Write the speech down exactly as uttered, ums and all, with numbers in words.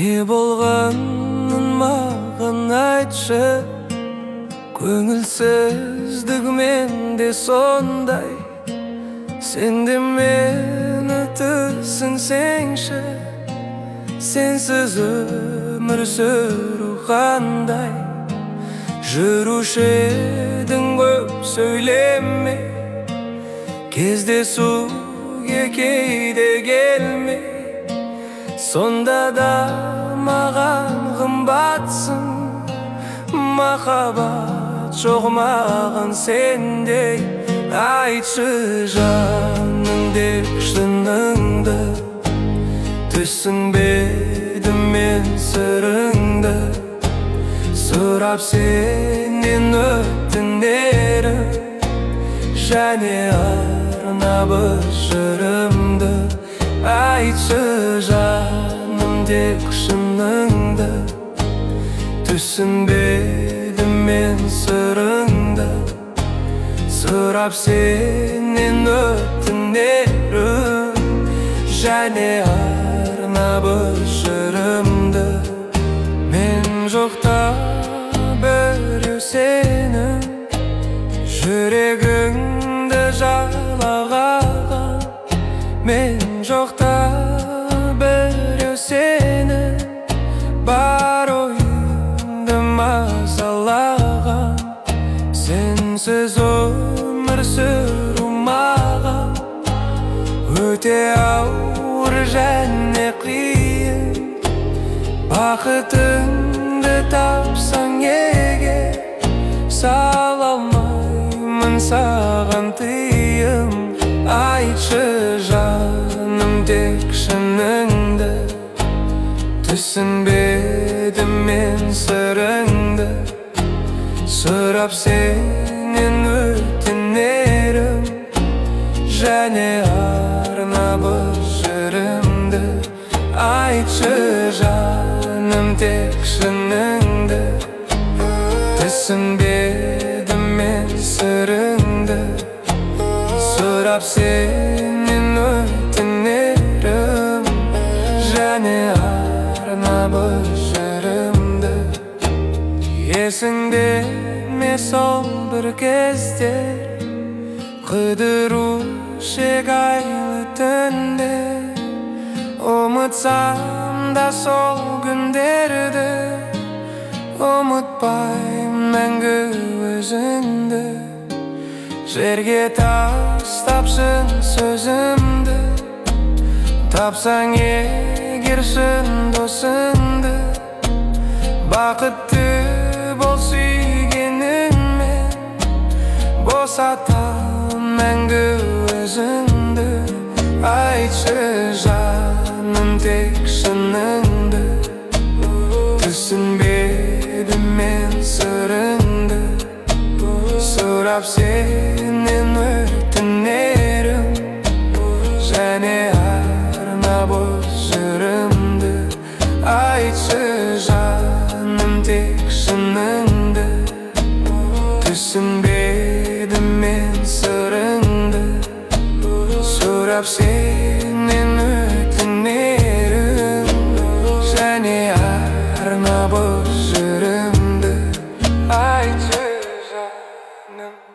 Не болғанын маған айтшы, көңілсіздігімен де сондай. Сен де мені түсінсеңші, сенсіз өмір сүру қандай. Жүруші едің көп сөйлеме, кездесуге кейде келме. Сонда да маған қымбатсың, махаббат жоқ маған сендей. Айтшы жаным деп шыныңды, түсінбедім мен сырыңды. Сұрап сенен өтінерім, және арнап жырымды. Айтшы жаным тек шыныңды, түсінбедім мен сырыңды. Сұрап сенен өтінерім, және арнап жырымды. Мен жоқта біреу сенің жүрегіңді жалаған. Мен жоқта біреу сенің бар ойыңды мазалаған. Сенсіз өмір сүру маған өте ауыр және қиын. Бақытыңды тапсаң егер, сала алмаймын саған тыйым. Айтшы жаным тек шыныңды, түсінбедім мен сырыңды. Сұрап сенен өтінерім, және арнап жырымды. Айтшы жаным тек шыныңды, түсінбедім мен сырыңды. Сұрап сенен өтінерім, және арнап жырымды. Есіңде ме сол бір кездер, қыдырушы айлы түнде. Ұмытсам да сол күндерді, ұмытпайым мәңгі өзіңді. Жерге тастап шын сөзімді, тапсаң егер шын досыңды. Бақытты бол сүйгеніңмен, босатам мәңгі өзіңді. Айтшы жаным тек шыныңды, түсінбедім мен сырыңды. Сұрап сенен өтінерім, және арнап жырымды. Айтшы жаным тек шыныңды, түсінбедім мен сырыңды. Сұрап сенен өтінерім, және арнап жырымды. Айтшы жаным.